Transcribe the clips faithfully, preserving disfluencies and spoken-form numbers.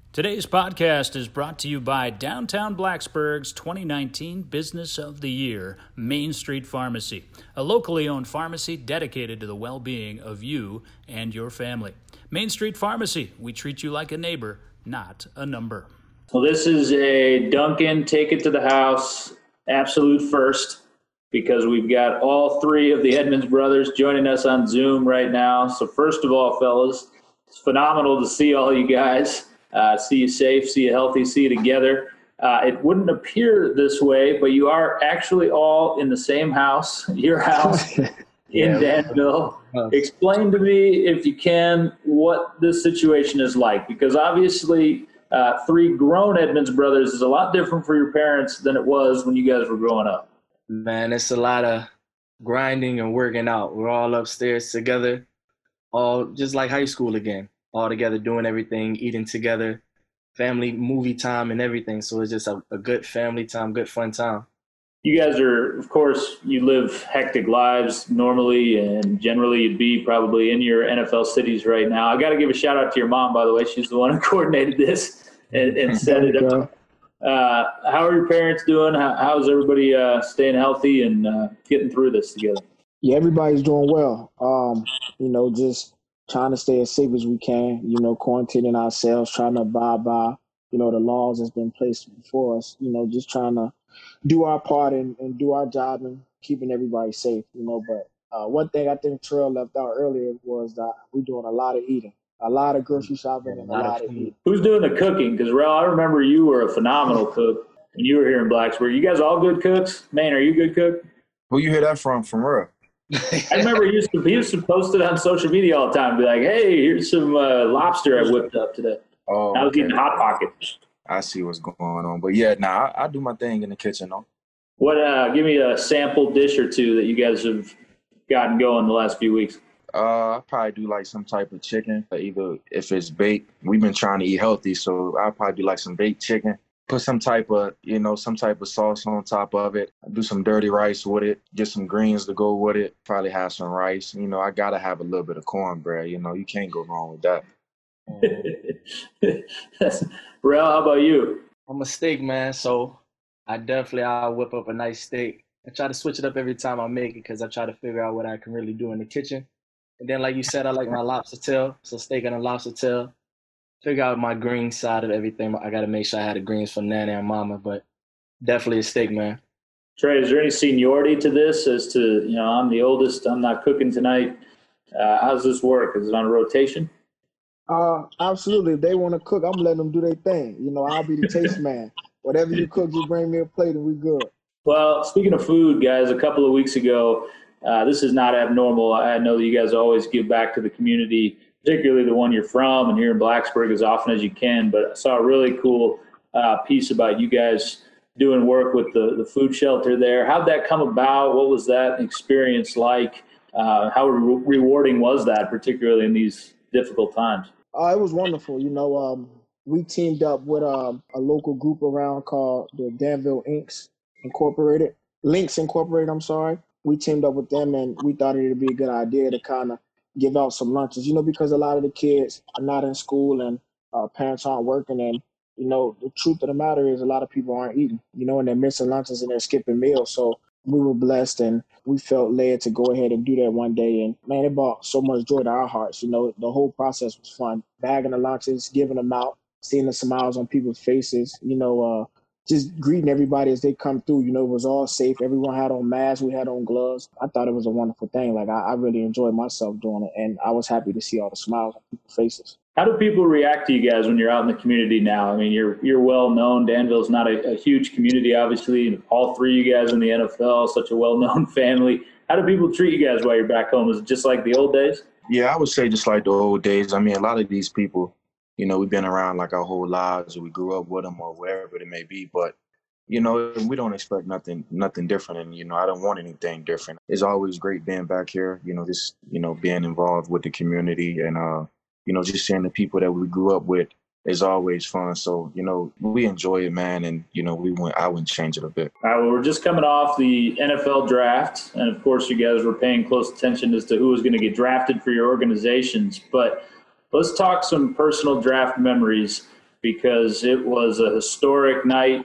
Today's podcast is brought to you by Downtown Blacksburg's twenty nineteen Business of the Year, Main Street Pharmacy, a locally owned pharmacy dedicated to the well-being of you and your family. Main Street Pharmacy, we treat you like a neighbor, not a number. Well, this is a Duncan Take It to the House absolute first, because we've got all three of the Edmonds brothers joining us on Zoom right now. So first of all, fellas, it's phenomenal to see all you guys. Uh, see you safe, see you healthy, see you together. Uh, it wouldn't appear this way, but you are actually all in the same house, your house in yeah, Danville. Explain to me, if you can, what this situation is like, because obviously uh, three grown Edmonds brothers is a lot different for your parents than it was when you guys were growing up. Man, it's a lot of grinding and working out. We're all upstairs together, all just like high school again. All together, doing everything, eating together, family movie time and everything. So it's just a, a good family time, good fun time. You guys are, of course, you live hectic lives normally, and generally you'd be probably in your N F L cities right now. I got to give a shout out to your mom, by the way. She's the one who coordinated this and, and set it up. Uh, how are your parents doing? How, how's everybody uh, staying healthy and uh, getting through this together? Yeah, everybody's doing well. Um, you know, just trying to stay as safe as we can, you know, quarantining ourselves, trying to abide by, you know, the laws that's been placed before us, you know, just trying to do our part and, and do our job and keeping everybody safe, you know. But uh, one thing I think Terrell left out earlier was that we're doing a lot of eating, a lot of grocery shopping and a lot of eating. Who's doing the cooking? Because, Rel, I remember you were a phenomenal cook and you were here in Blacksburg. You guys all good cooks? Man, are you a good cook? Who you hear that from, from Rel? I remember he used, to, he used to post it on social media all the time, be like, hey, here's some uh, lobster I whipped up today. Oh, I was okay. Eating Hot Pocket. I see what's going on. But, yeah, nah, I, I do my thing in the kitchen, though. What? Uh, give me a sample dish or two that you guys have gotten going the last few weeks. Uh, I probably do, like, some type of chicken. Either if it's baked. We've been trying to eat healthy, so I'll probably do, like, some baked chicken. Put some type of, you know, some type of sauce on top of it. Do some dirty rice with it. Get some greens to go with it. Probably have some rice. You know, I got to have a little bit of cornbread. You know, you can't go wrong with that. Rel, how about you? I'm a steak man, so I definitely, I'll whip up a nice steak. I try to switch it up every time I make it because I try to figure out what I can really do in the kitchen. And then, like you said, I like my lobster tail. So steak and a lobster tail. Figure out my green side of everything. I got to make sure I had the greens from Nana and Mama, but definitely a steak, man. Trey, is there any seniority to this as to, you know, I'm the oldest, I'm not cooking tonight. Uh, how does this work? Is it on a rotation? Uh, absolutely. If they want to cook, I'm letting them do their thing. You know, I'll be the taste man. Whatever you cook, just bring me a plate and we good. Well, speaking of food, guys, a couple of weeks ago, uh, this is not abnormal. I know that you guys always give back to the community, particularly the one you're from and here in Blacksburg as often as you can. But I saw a really cool uh, piece about you guys doing work with the, the food shelter there. How'd that come about? What was that experience like? Uh, how re- rewarding was that, particularly in these difficult times? Uh, it was wonderful. You know, um, we teamed up with um, a local group around called the Danville Inks Incorporated, Links Incorporated, I'm sorry. We teamed up with them, and we thought it would be a good idea to kind of give out some lunches, you know, because a lot of the kids are not in school and uh, parents aren't working. And, you know, the truth of the matter is a lot of people aren't eating, you know, and they're missing lunches and they're skipping meals. So we were blessed and we felt led to go ahead and do that one day. And, man, it brought so much joy to our hearts. You know, the whole process was fun. Bagging the lunches, giving them out, seeing the smiles on people's faces, you know, uh, just greeting everybody as they come through. You know, it was all safe. Everyone had on masks. We had on gloves. I thought it was a wonderful thing. Like, I, I really enjoyed myself doing it, and I was happy to see all the smiles on people's faces. How do people react to you guys when you're out in the community now? I mean, you're you're well known. Danville's not a, a huge community, obviously. All three of you guys in the N F L, such a well-known family. How do people treat you guys while you're back home? Is it just like the old days? Yeah, I would say just like the old days. I mean, a lot of these people, you know, we've been around like our whole lives, or we grew up with them, or wherever it may be. But you know, we don't expect nothing, nothing different. And, you know, I don't want anything different. It's always great being back here, you know, just, you know, being involved with the community and, uh, you know, just seeing the people that we grew up with is always fun. So, you know, we enjoy it, man. And, you know, we went, I wouldn't change it a bit. All right, well, we're just coming off the N F L draft. And of course, you guys were paying close attention as to who was going to get drafted for your organizations. But let's talk some personal draft memories. because it was a historic night.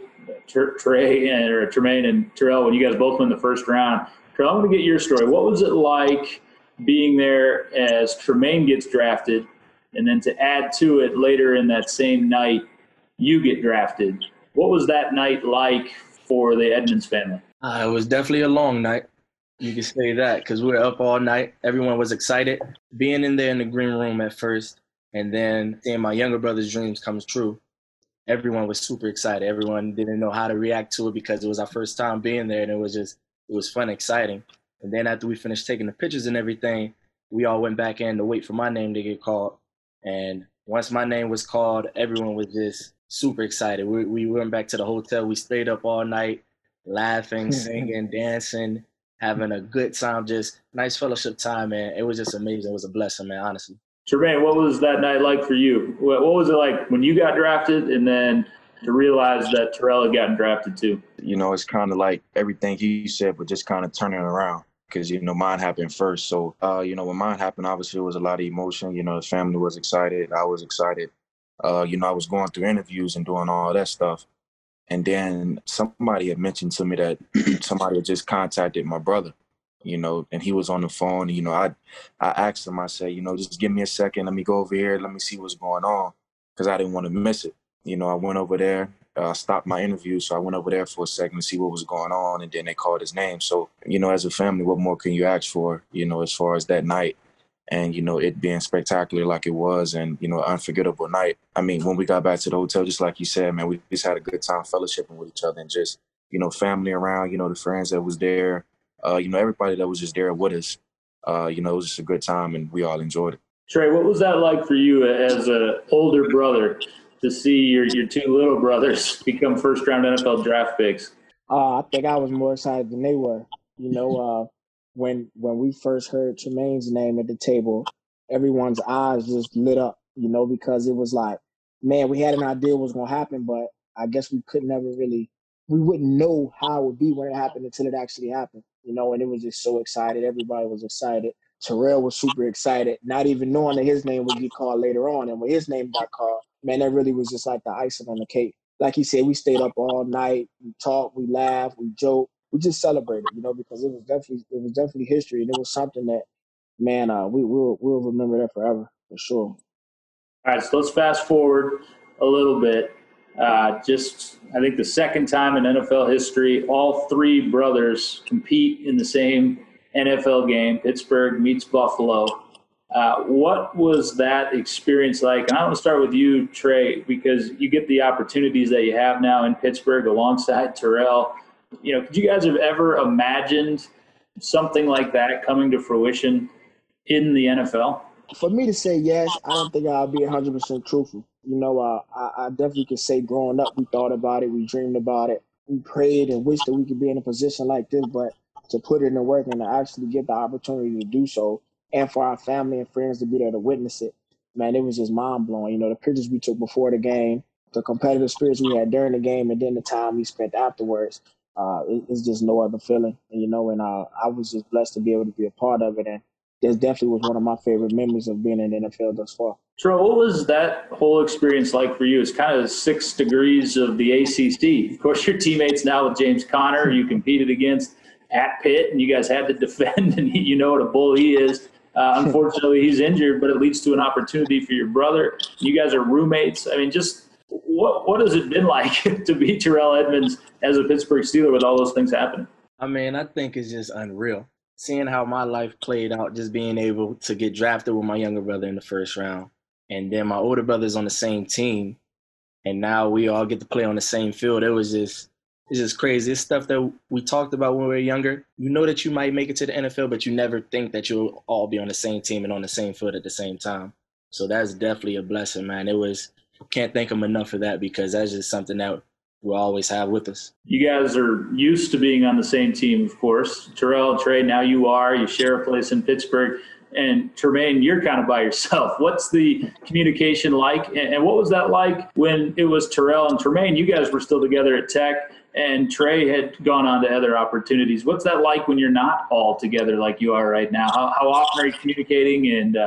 Trey and or Tremaine and Terrell, when you guys both went in the first round. Terrell, I want to get your story. What was it like being there as Tremaine gets drafted, and then to add to it later in that same night, you get drafted? What was that night like for the Edmonds family? Uh, it was definitely a long night. You can say that because we were up all night. Everyone was excited. Being in there in the green room at first, and then seeing my younger brother's dreams come true. Everyone was super excited. Everyone didn't know how to react to it because it was our first time being there, and it was just, it was fun, exciting. And then after we finished taking the pictures and everything, we all went back in to wait for my name to get called. And once my name was called, everyone was just super excited. We, we went back to the hotel. We stayed up all night, laughing, singing, dancing, having a good time, just nice fellowship time, man. It was just amazing. It was a blessing, man, honestly. Tremaine, what was that night like for you? What, what was it like when you got drafted and then to realize that Terrell had gotten drafted too? You know, it's kind of like everything you said, but just kind of turning it around because, you know, mine happened first. So, uh, you know, when mine happened, obviously it was a lot of emotion. You know, the family was excited. I was excited. Uh, you know, I was going through interviews and doing all that stuff. And then somebody had mentioned to me that somebody had just contacted my brother. You know, and he was on the phone. You know, I I asked him, I said, you know, just give me a second. Let me go over here. Let me see what's going on because I didn't want to miss it. You know, I went over there, uh, stopped my interview. So I went over there for a second to see what was going on. And then they called his name. So, you know, as a family, what more can you ask for, you know, as far as that night and, you know, it being spectacular like it was and, you know, unforgettable night. I mean, when we got back to the hotel, just like you said, man, we just had a good time fellowshipping with each other and just, you know, family around, you know, the friends that was there. Uh, you know, everybody that was just there with us, uh, you know, it was just a good time and we all enjoyed it. Trey, what was that like for you as an older brother to see your, your two little brothers become first-round N F L draft picks? Uh, I think I was more excited than they were. You know, uh, when when we first heard Tremaine's name at the table, everyone's eyes just lit up, you know, because it was like, man, we had an idea what was going to happen, but I guess we could never really, we wouldn't know how it would be when it happened until it actually happened. You know, and it was just so excited. Everybody was excited. Terrell was super excited, not even knowing that his name would get called later on. And when his name got called, man, that really was just like the icing on the cake. Like he said, we stayed up all night. We talked, we laughed, we joked. We just celebrated, you know, because it was definitely it was definitely history. And it was something that, man, uh, we, we'll, we'll remember that forever, for sure. All right, so let's fast forward a little bit. Uh, just, I think the second time in N F L history, all three brothers compete in the same N F L game. Pittsburgh meets Buffalo. Uh, what was that experience like? And I want to start with you, Trey, because you get the opportunities that you have now in Pittsburgh alongside Terrell. You know, could you guys have ever imagined something like that coming to fruition in the N F L? For me to say yes, I don't think I'll be one hundred percent truthful. You know, uh, I, I definitely could say growing up, we thought about it, we dreamed about it, we prayed and wished that we could be in a position like this, but to put it in the work and to actually get the opportunity to do so, and for our family and friends to be there to witness it, man, it was just mind-blowing. You know, the pictures we took before the game, the competitive spirits we had during the game, and then the time we spent afterwards, uh, it, it's just no other feeling. And, you know, and uh, I was just blessed to be able to be a part of it, and this definitely was one of my favorite memories of being in the N F L thus far. Terrell, what was that whole experience like for you? It's kind of six degrees of the A C C. Of course, your teammates now with James Conner, you competed against at Pitt, and you guys had to defend, and you know what a bull he is. Uh, unfortunately, he's injured, but it leads to an opportunity for your brother. You guys are roommates. I mean, just what what has it been like to be Terrell Edmonds as a Pittsburgh Steeler with all those things happening? I mean, I think it's just unreal. Seeing how my life played out, just being able to get drafted with my younger brother in the first round. And then my older brother's on the same team. And now we all get to play on the same field. It was just, it's just crazy. It's stuff that we talked about when we were younger. You know that you might make it to the N F L, but you never think that you'll all be on the same team and on the same field at the same time. So that's definitely a blessing, man. It was, can't thank him enough for that because that's just something that we'll always have with us. You guys are used to being on the same team, of course. Terrell, Trey, now you are. You share a place in Pittsburgh. And Tremaine, you're kind of by yourself. What's the communication like? And what was that like when it was Terrell and Tremaine? You guys were still together at Tech, and Trey had gone on to other opportunities. What's that like when you're not all together like you are right now? How, how often are you communicating, and uh,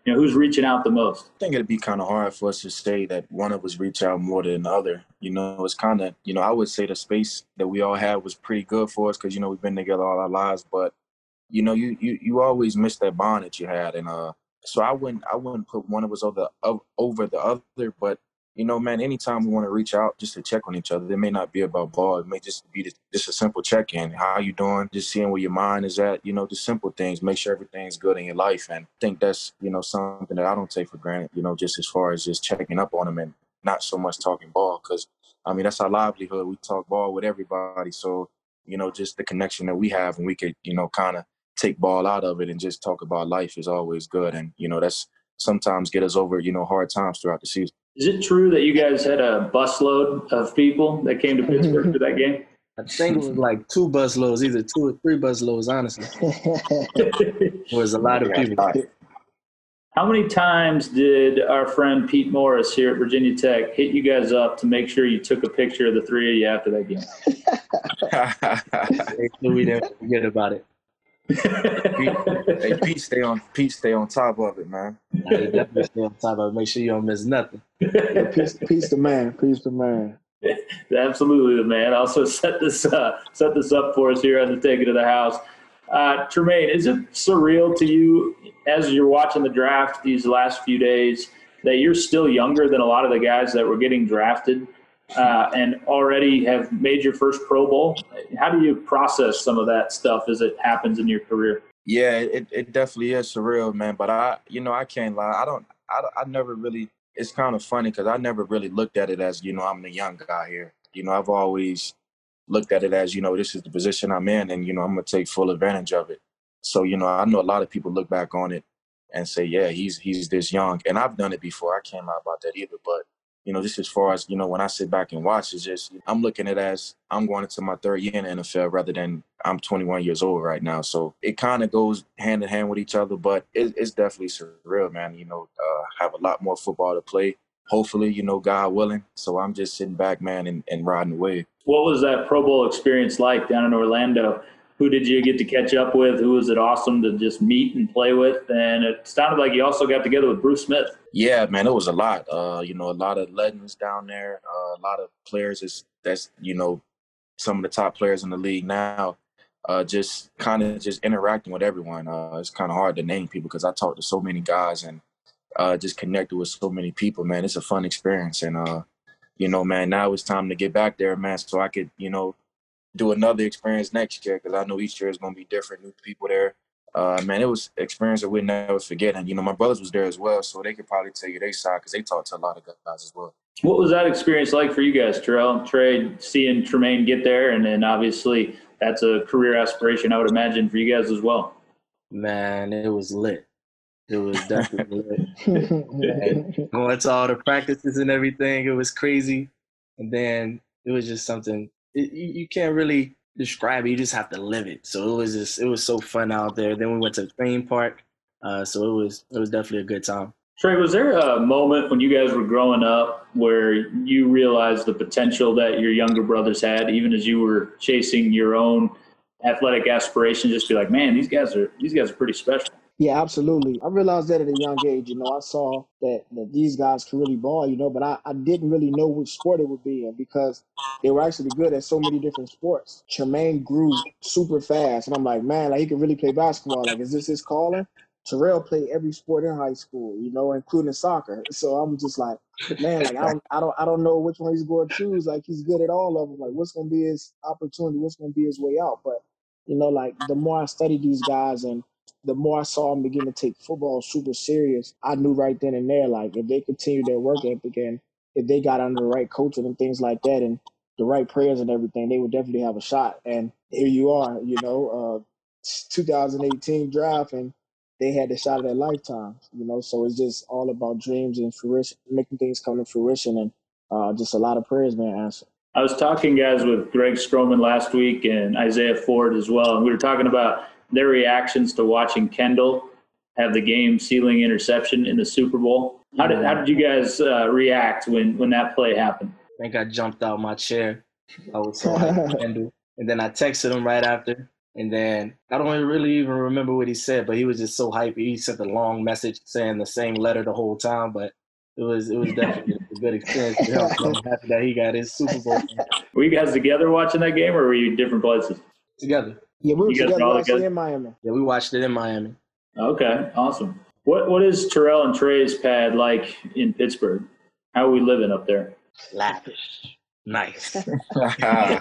You know, who's reaching out the most? I think it'd be kind of hard for us to say that one of us reach out more than the other. You know, it's kind of, you know, I would say the space that we all had was pretty good for us because, you know, we've been together all our lives. But, you know, you you, you always miss that bond that you had. And uh, so I wouldn't I wouldn't put one of us over, over the other. But, you know, man, anytime we want to reach out just to check on each other, it may not be about ball. It may just be just a simple check-in. How you doing? Just seeing where your mind is at. You know, just simple things. Make sure everything's good in your life. And I think that's, you know, something that I don't take for granted, you know, just as far as just checking up on them and not so much talking ball. Because, I mean, that's our livelihood. We talk ball with everybody. So, you know, just the connection that we have and we could, you know, kind of take ball out of it and just talk about life is always good. And, you know, that's sometimes get us over, you know, hard times throughout the season. Is it true that you guys had a busload of people that came to Pittsburgh for that game? I think it was like two bus loads, either two or three bus loads, honestly. It was a lot of people. How many times did our friend Pete Morris here at Virginia Tech hit you guys up to make sure you took a picture of the three of you after that game? We didn't forget about it. Pete, hey, Pete, stay on Pete, stay on top of it, man. Nah, you definitely stay on top of it. Make sure you don't miss nothing. Yeah, peace, peace the man. Peace the man. Absolutely, the man. Also set this uh, set this up for us here on the Take It to the House. Uh, Tremaine, is it surreal to you as you're watching the draft these last few days that you're still younger than a lot of the guys that were getting drafted uh, and already have made your first Pro Bowl? How do you process some of that stuff as it happens in your career? Yeah, it, it definitely is surreal, man. But I, you know, I can't lie. I don't, I, I never really, it's kind of funny because I never really looked at it as, you know, I'm the young guy here. You know, I've always looked at it as, you know, this is the position I'm in and, you know, I'm going to take full advantage of it. So, you know, I know a lot of people look back on it and say, yeah, he's he's this young. And I've done it before. I can't lie about that either. But, you know, just as far as, you know, when I sit back and watch, it's just, I'm looking at it as I'm going into my third year in the N F L rather than I'm twenty-one years old right now. So it kind of goes hand in hand with each other, but it, it's definitely surreal, man. You know, uh, have a lot more football to play. Hopefully, you know, God willing. So I'm just sitting back, man, and, and riding the wave. What was that Pro Bowl experience like down in Orlando? Who did you get to catch up with? Who was it awesome to just meet and play with? And it sounded like you also got together with Bruce Smith. Yeah, man, it was a lot. Uh, you know, a lot of legends down there, uh, a lot of players that's, that's, you know, some of the top players in the league now. Uh, just kind of just interacting with everyone. Uh, it's kind of hard to name people because I talked to so many guys and uh, just connected with so many people, man. It's a fun experience. And, uh, you know, man, now it's time to get back there, man, so I could, you know, do another experience next year because I know each year is going to be different, new people there. Uh, man, it was an experience that we'll never forget. And, you know, my brothers was there as well, so they could probably tell you their side because they talked to a lot of guys as well. What was that experience like for you guys, Terrell and Trey, seeing Tremaine get there? And then obviously that's a career aspiration, I would imagine, for you guys as well. Man, it was lit. It was definitely lit. Going to all the practices and everything, it was crazy. And then it was just something it, you, you can't really describe it. You just have to live it. So it was just it was so fun out there. Then we went to the theme park. Uh, so it was it was definitely a good time. Trey, was there a moment when you guys were growing up where you realized the potential that your younger brothers had, even as you were chasing your own athletic aspirations? Just be like, man, these guys are these guys are pretty special. Yeah, absolutely. I realized that at a young age. You know, I saw that, that these guys could really ball, you know, but I, I didn't really know which sport it would be in because they were actually good at so many different sports. Tremaine grew super fast, and I'm like, man, like he could really play basketball. Like, is this his calling? Terrell played every sport in high school, you know, including soccer. So I'm just like, man, like I don't, I don't, I don't know which one he's going to choose. Like he's good at all of them. Like, what's going to be his opportunity? What's going to be his way out? But you know, like the more I studied these guys and the more I saw them begin to take football super serious, I knew right then and there, like if they continued their work ethic and if they got under the right coaching and things like that and the right prayers and everything, they would definitely have a shot. And here you are, you know, uh, two thousand eighteen draft, and they had the shot of their lifetime, you know. So it's just all about dreams and fruition, making things come to fruition, and uh, just a lot of prayers being answered. I was talking, guys, with Greg Stroman last week and Isaiah Ford as well, and we were talking about their reactions to watching Kendall have the game-sealing interception in the Super Bowl. How did how did you guys uh, react when, when that play happened? I think I jumped out my chair. I was so like Kendall. And then I texted him right after. And then I don't really even remember what he said, but he was just so hyped. He sent a long message saying the same letter the whole time, but it was it was definitely a good experience for him. So I'm happy that he got his Super Bowl Were you guys together watching that game, or were you different places? together. Yeah, we were You guys together were all actually together? in Miami. Yeah, we watched it in Miami. Okay, awesome. What What is Terrell and Trey's pad like in Pittsburgh? How are we living up there? Lavish. Nice. Nah,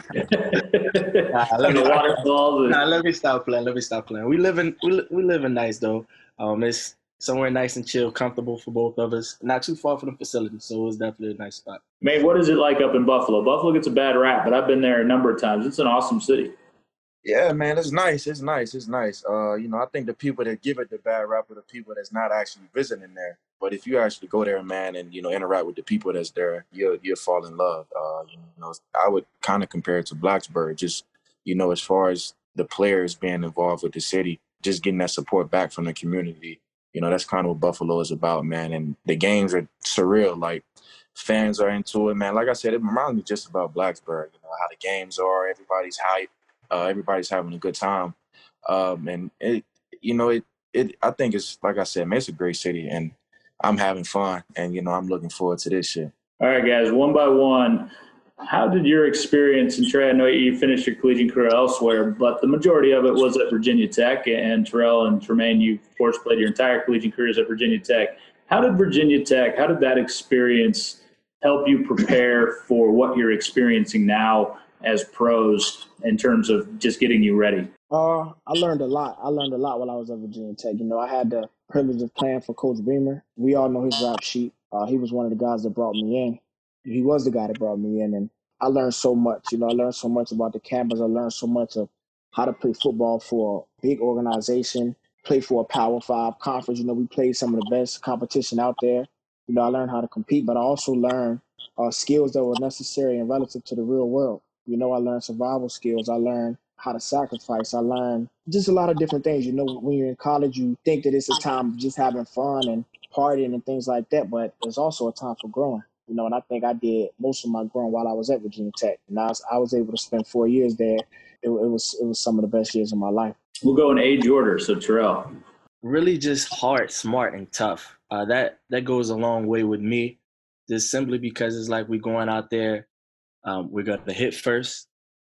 let me- the waterfalls. and- Nah, let me stop playing. Let me stop playing. We live in we, li- we live in nice though. Um, it's somewhere nice and chill, comfortable for both of us. Not too far from the facility, so it was definitely a nice spot. Man, what is it like up in Buffalo? Buffalo gets a bad rap, but I've been there a number of times. It's an awesome city. Yeah, man, it's nice. It's nice. It's nice. Uh, you know, I think the people that give it the bad rap are the people that's not actually visiting there. But if you actually go there, man, and you know, interact with the people that's there, you'll you'll fall in love. Uh, you know, I would kind of compare it to Blacksburg. Just you know, as far as the players being involved with the city, just getting that support back from the community. You know, that's kind of what Buffalo is about, man. And the games are surreal. Like fans are into it, man. Like I said, it reminds me just about Blacksburg. You know how the games are. Everybody's hype. Uh, everybody's having a good time, um, and it, you know, it, it. I think it's like I said, man, it's a great city, and I'm having fun, and you know, I'm looking forward to this shit. All right, guys, one by one. How did your experience, and Trey, I know you finished your collegiate career elsewhere, but the majority of it was at Virginia Tech, and Terrell and Tremaine, you, of course, played your entire collegiate careers at Virginia Tech. How did Virginia Tech, how did that experience help you prepare for what you're experiencing now as pros in terms of just getting you ready? Uh, I learned a lot. I learned a lot while I was at Virginia Tech. You know, I had the privilege of playing for Coach Beamer. We all know his rap sheet. Uh, he was one of the guys that brought me in. He was the guy that brought me in, and I learned so much. You know, I learned so much about the campus. I learned so much of how to play football for a big organization, play for a Power Five conference. You know, we played some of the best competition out there. You know, I learned how to compete, but I also learned uh, skills that were necessary and relative to the real world. You know, I learned survival skills. I learned how to sacrifice. I learned just a lot of different things. You know, when you're in college, you think that it's a time of just having fun and partying and things like that, but it's also a time for growing. You know, and I think I did most of my growing while I was at Virginia Tech. And I was, I was able to spend four years there. It, it was it was some of the best years of my life. We'll go in age order. So, Terrell. Really just hard, smart, and tough. Uh, that that goes a long way with me, just simply because it's like we're going out there. Um, we're going to hit first.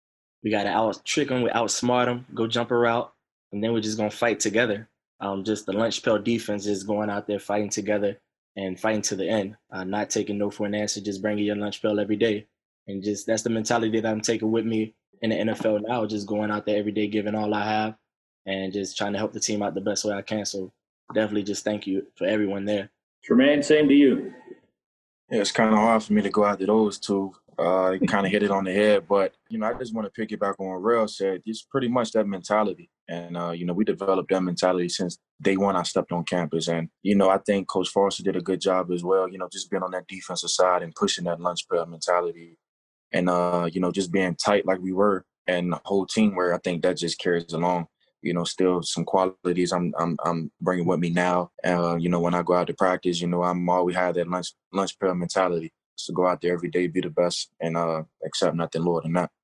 We got to out trick them, we outsmart them, go jump a route, and then we're just going to fight together. Um, just the lunch pail defense is going out there fighting together and fighting to the end, uh, not taking no for an answer, just bringing your lunch pail every day. And just that's the mentality that I'm taking with me in the N F L now, just going out there every day, giving all I have, and just trying to help the team out the best way I can. So definitely just thank you for everyone there. Tremaine, same to you. Yeah, it's kind of hard for me to go after those two. Uh, kind of hit it on the head, but you know, I just want to piggyback on what Rel said. It's pretty much that mentality, and uh, you know, we developed that mentality since day one. I stepped on campus, and you know, I think Coach Foster did a good job as well. You know, just being on that defensive side and pushing that lunch pail mentality, and uh, you know, just being tight like we were, and the whole team where I think that just carries along. You know, still some qualities I'm I'm I'm bringing with me now. Uh, you know, when I go out to practice, you know, I'm always have that lunch lunch pail mentality. So go out there every day, be the best, and uh, accept nothing lower than that.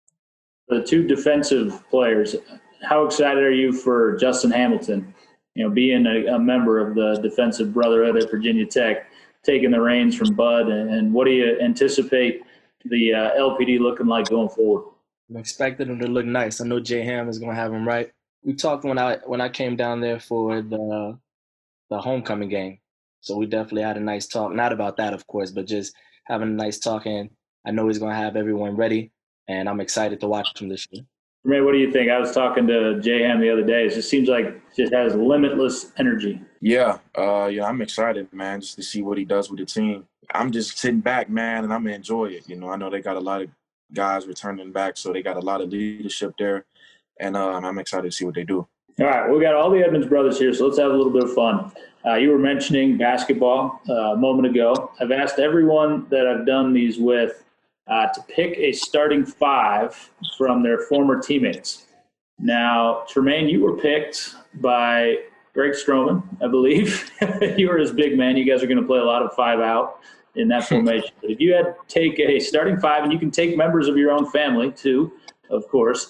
The two defensive players, how excited are you for Justin Hamilton? You know, being a, a member of the defensive brotherhood at Virginia Tech, taking the reins from Bud, and, and what do you anticipate the uh, L P D looking like going forward? I'm expecting him to look nice. I know Jay Ham is going to have him right. We talked when I when I came down there for the the homecoming game. So we definitely had a nice talk. Not about that, of course, but just having a nice talk. And I know he's going to have everyone ready, and I'm excited to watch him this year. Ray, what do you think? I was talking to Jay Ham the other day. It just seems like it just has limitless energy. Yeah, uh, yeah, I'm excited, man, just to see what he does with the team. I'm just sitting back, man, and I'm going to enjoy it. You know, I know they got a lot of guys returning back, so they got a lot of leadership there, and uh, I'm excited to see what they do. All right, we got all the Edmonds brothers here, so let's have a little bit of fun. Uh, you were mentioning basketball uh, a moment ago. I've asked everyone that I've done these with uh, to pick a starting five from their former teammates. Now, Tremaine, you were picked by Greg Stroman, I believe. You were his big man. You guys are going to play a lot of five out in that formation. But if you had to take a starting five, and you can take members of your own family too, of course,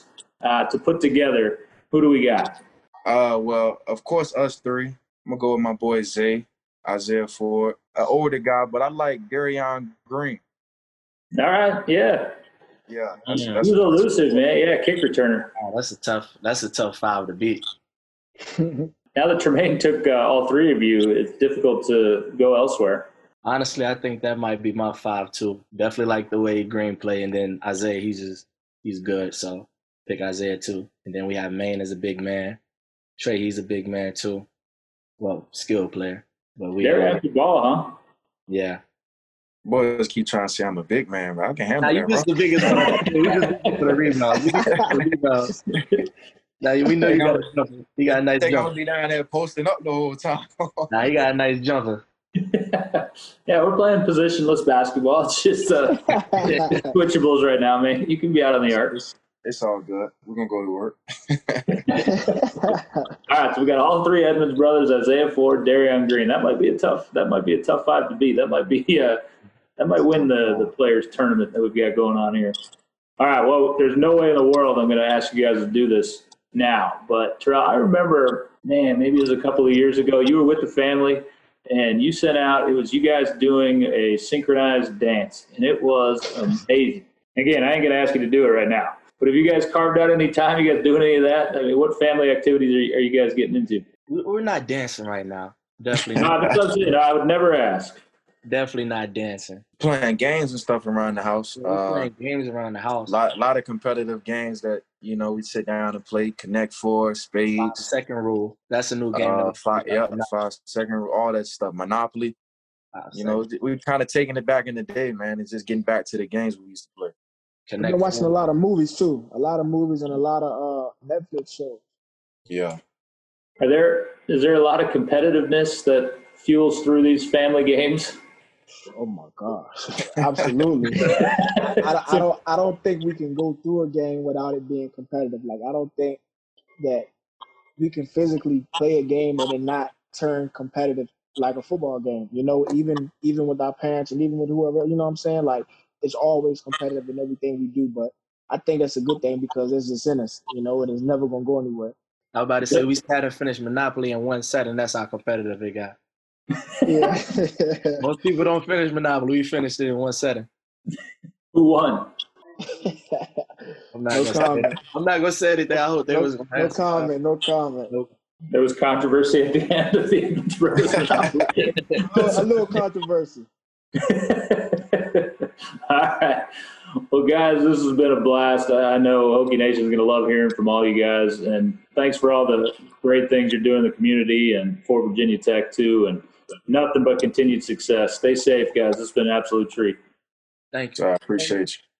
uh, to put together, who do we got? Uh, well, of course, us three. I'm gonna go with my boy Zay, Isaiah Ford, an older guy, but I like Darion Green. All right, yeah. Yeah, that's, Mm. that's He was elusive, man. Yeah, kick returner. Oh, that's a tough. That's a tough five to beat. Now that Tremaine took uh, all three of you, it's difficult to go elsewhere. Honestly, I think that might be my five too. Definitely like the way Green play, and then Isaiah, he's just he's good. So pick Isaiah too. And then we have Maine as a big man. Trey, he's a big man too. Well, skilled player. But we They're uh, after ball, huh? yeah. boys keep trying to say I'm a big man, but I can handle Now that, you just bro. the biggest one. We just for the rebounds. We just for the rebounds. Now we know you got a jumper. You got a nice I think I'm jumper. gonna be down there posting up the whole time. Now you got a nice jumper. Yeah, we're playing positionless basketball. It's just uh, switchables right now, man. You can be out on the arc. It's, it's all good. We're gonna go to work. All right, so we got all three Edmonds brothers: Isaiah Ford, Darion Green. That might be a tough. That might be a tough five to beat. That might be. Uh, that might win the the players tournament that we've got going on here. All right. Well, there's no way in the world I'm going to ask you guys to do this now, but Terrell, I remember, man, maybe it was a couple of years ago. You were with the family, and you sent out. It was you guys doing a synchronized dance, and it was amazing. Again, I ain't going to ask you to do it right now. But have you guys carved out any time? You guys doing any of that? I mean, what family activities are you, are you guys getting into? We're not dancing right now. Definitely No, not. that's what I'm saying. I would never ask. Definitely not dancing. Playing games and stuff around the house. We're Uh, playing games around the house. lot lot of competitive games that you know we sit down and play. Connect Four, Five Spades, second rule. That's a new game. uh, that five, we- yeah, five second, all that stuff. Monopoly. Five You know, seconds. we kind of taking it back in the day, man. It's just getting back to the games we used to play. I've Connect been watching four. a lot of movies too. A lot of movies and a lot of uh, Netflix shows. Yeah. Are there is there a lot of competitiveness that fuels through these family games? Oh my gosh, absolutely. I, don't- I don't. I don't think we can go through a game without it being competitive. Like I don't think that we can physically play a game and then not turn competitive like a football game. You know, even even with our parents and even with whoever. You know what I'm saying? Like it's always competitive in everything we do. But I think that's a good thing because it's just in us. You know, and it's never gonna go anywhere. I was about to say we had to finish Monopoly in one set, and that's how competitive it got. Yeah. Most people don't finish Monopoly. We finished it in one setting. Who won? I'm not No gonna say comment. it. I'm not gonna say anything. I hope there no, was no comment. No comment. Nope. There was controversy at the end of the Edmonds brothers. A little controversy. All right. Well, guys, this has been a blast. I know Hokie Nation is going to love hearing from all you guys. And thanks for all the great things you're doing in the community and for Virginia Tech, too. And nothing but continued success. Stay safe, guys. It's been an absolute treat. Thank you. So I appreciate you.